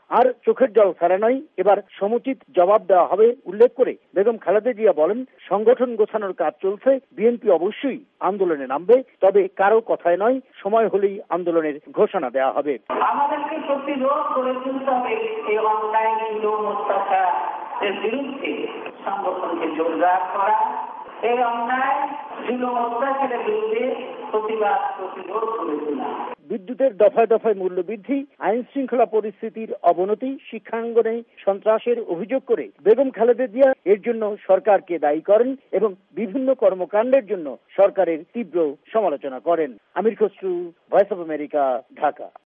আর চোখের জল ফেরা নয়, এবার সমুচিত জবাব দেওয়া হবে উল্লেখ করে বেগম খালেদা জিয়া বলেন, সংগঠন গোছানোর কাজ চলছে, বিএনপি অবশ্যই আন্দোলনে নামবে, তবে কারো কথায় নয়, সময় হলেই আন্দোলনের ঘোষণা দেওয়া হবে। আমাদেরকে প্রতিরোধ করে তুলতে হবে এই অন্যায় জুলুম অত্যাচারের বিরুদ্ধে, সংগঠনকে জোরদার করা, এই অন্যায় জুলুম অত্যাচারের বিরুদ্ধে প্রতিরোধ করে তোলা। বিদ্যুতের দফায় দফায় মূল্য বৃদ্ধি, আইন শৃঙ্খলা পরিস্থিতির অবনতি, শিক্ষাঙ্গনে সন্ত্রাসের অভিযোগ করে বেগম খালেদা জিয়া এর জন্য সরকারকে দায়ী করেন এবং বিভিন্ন কর্মকাণ্ডের জন্য সরকারের তীব্র সমালোচনা করেন। Amir Khasru, Voice of America, Dhaka.